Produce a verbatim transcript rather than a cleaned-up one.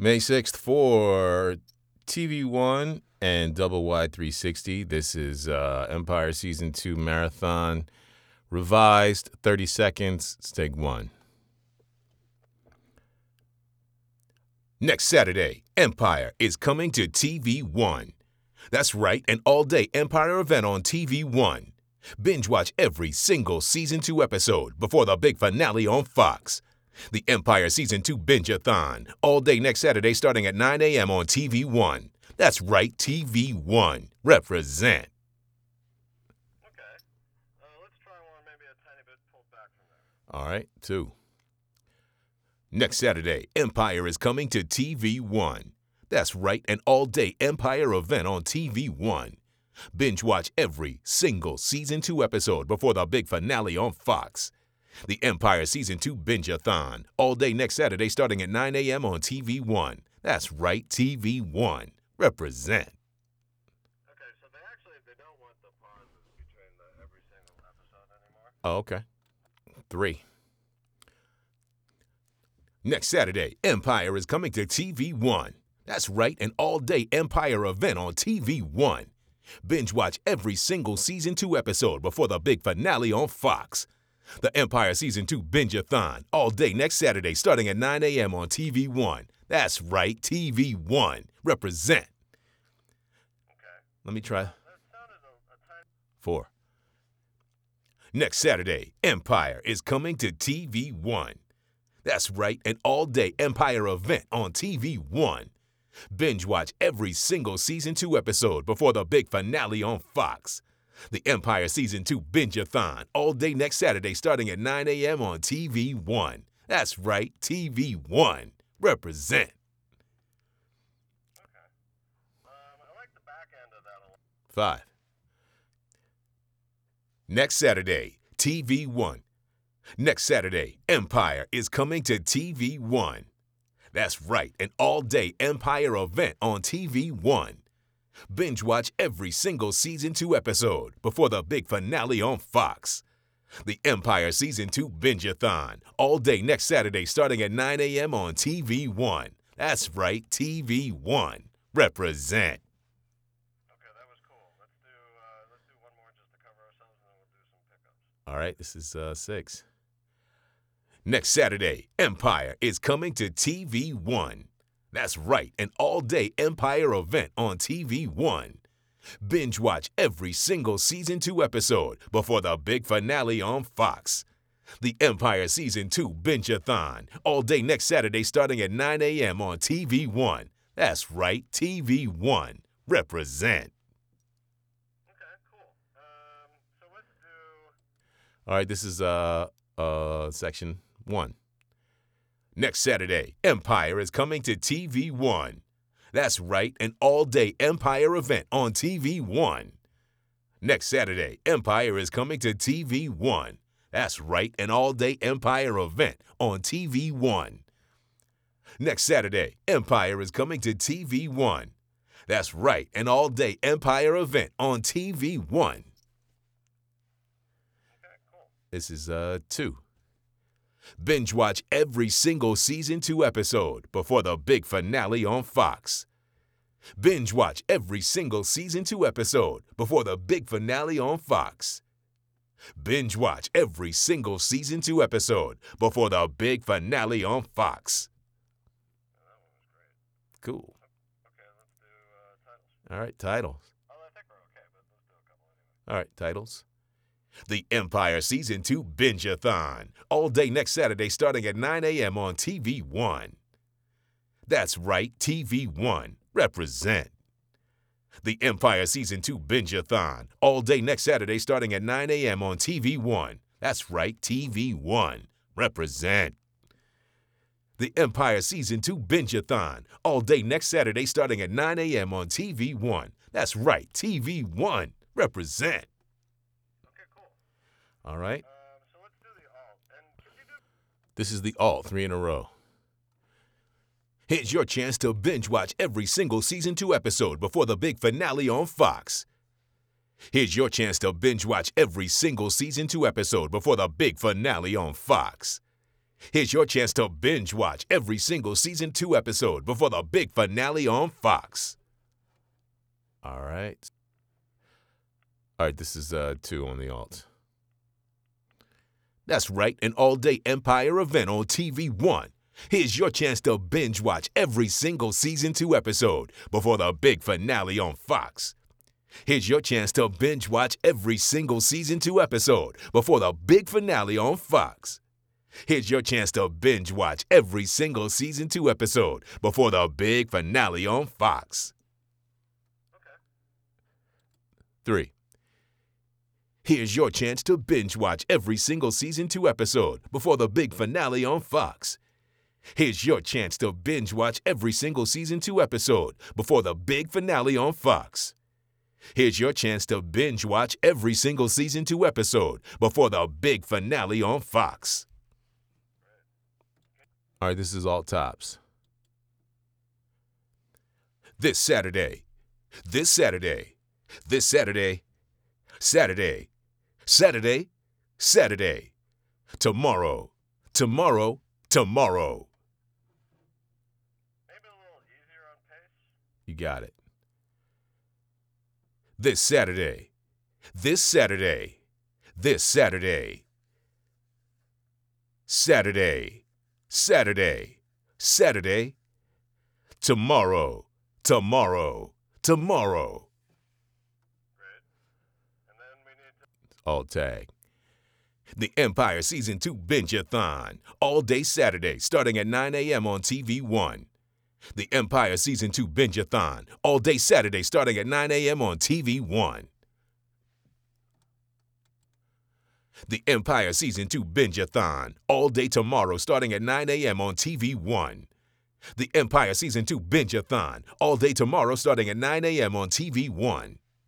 May sixth for T V One and Double Wide three sixty. This is uh, Empire Season two Marathon, revised, thirty seconds, take one. Next Saturday, Empire is coming to T V One. That's right, an all-day Empire event on T V One. Binge watch every single Season two episode before the big finale on Fox. The Empire Season two Binge-a-thon, all day next Saturday starting at nine a.m. on T V One. That's right, T V One. Represent. Okay. Uh, let's try one maybe a tiny bit pulled back from there. All right, two. Next Saturday, Empire is coming to T V One. That's right, an all-day Empire event on T V One. Binge watch every single Season two episode before the big finale on Fox. The Empire Season two Binge-a-thon, all day next Saturday starting at nine a.m. on T V One. That's right, T V One. Represent. Okay, so they actually they don't want the pauses between the every single episode anymore. Oh, okay. Three. Next Saturday, Empire is coming to T V One. That's right, an all-day Empire event on T V One. Binge watch every single Season two episode before the big finale on Fox. The Empire Season two Binge-a-thon, all day next Saturday starting at nine a.m. on T V One. That's right, T V One. Represent. Okay. Let me try. That sounded a, a tiny... Four. Next Saturday, Empire is coming to T V One. That's right, an all-day Empire event on T V One. Binge watch every single Season two episode before the big finale on Fox. The Empire Season two Binge-a-thon, all day next Saturday starting at nine a.m. on T V One. That's right, T V One. Represent. Okay. Um, I like the back end of that a lot. Five. Next Saturday, T V One. Next Saturday, Empire is coming to T V One. That's right, an all-day Empire event on T V One. Binge watch every single Season two episode before the big finale on Fox. The Empire Season two Binge-a-thon, all day next Saturday starting at nine a.m. on T V One. That's right, T V One. Represent. Okay, that was cool. Let's do uh, let's do one more just to cover ourselves, and then we'll do some pickups. All right, this is uh, six. Next Saturday, Empire is coming to T V One. That's right, an all-day Empire event on T V One. Binge watch every single Season two episode before the big finale on Fox. The Empire Season two Binge-a-thon, all day next Saturday starting at nine a.m. on T V One. That's right, T V One. Represent. Okay, cool. Um, so let's do... All right, this is uh, uh, section one. Next Saturday, Empire is coming to T V One. That's right, an all-day Empire event on T V One. Next Saturday, Empire is coming to T V One. That's right, an all-day Empire event on T V One. Next Saturday, Empire is coming to T V One. That's right, an all-day Empire event on T V One. Okay, cool. This is uh two. Binge watch every single Season two episode before the big finale on Fox. Binge watch every single Season two episode before the big finale on Fox. Binge watch every single Season two episode before the big finale on Fox. Yeah, that one was great. Cool. Okay, let's do uh, titles. All right, titles. Oh, I think we're okay, but let's do a couple anyway. All right, titles. The Empire Season two Binge-a-thon, all day next Saturday starting at nine a.m. on T V One. That's right, T V One. Represent. The Empire Season two Binge-a-thon, all day next Saturday starting at nine a.m. on T V One. That's right, T V One. Represent. The Empire Season two Binge-a-thon, all day next Saturday starting at nine a.m. on T V One. That's right, T V One. Represent. Okay, cool. All right. Um, so let's do the alt. And could you do... This is the all three in a row. Here's your chance to binge watch every single Season two episode before the big finale on Fox. Here's your chance to binge watch every single Season two episode before the big finale on Fox. Here's your chance to binge watch every single season two episode before the big finale on Fox. All right. All right, this is uh, two on the alt. That's right, an all-day Empire event on T V one. Here's your chance to binge watch every single season two episode before the big finale on Fox. Here's your chance to binge watch every single season two episode before the big finale on Fox. Here's your chance to binge watch every single season two episode before the big finale on Fox. Okay. Three. Here's your chance to binge watch every single season two episode before the big finale on Fox. Here's your chance to binge watch every single season two episode before the big finale on Fox. Here's your chance to binge watch every single season two episode before the big finale on Fox. All right, this is all tops. This Saturday, this Saturday, this Saturday, Saturday, Saturday, Saturday, tomorrow, tomorrow, tomorrow. Maybe a little easier on pace. You got it. This Saturday, this Saturday, this Saturday, Saturday, Saturday, Saturday, tomorrow, tomorrow, tomorrow. Great. And then we need to... Alt tag. The Empire Season two Binge-a-thon, all day Saturday, starting at nine a.m. on T V one. The Empire Season two Binge-a-thon, all day Saturday, starting at nine a.m. on T V one. The Empire Season two Binge-a-thon, all day tomorrow, starting at nine a.m. on T V one. The Empire Season two Binge-a-thon, all day tomorrow, starting at nine a.m. on T V one.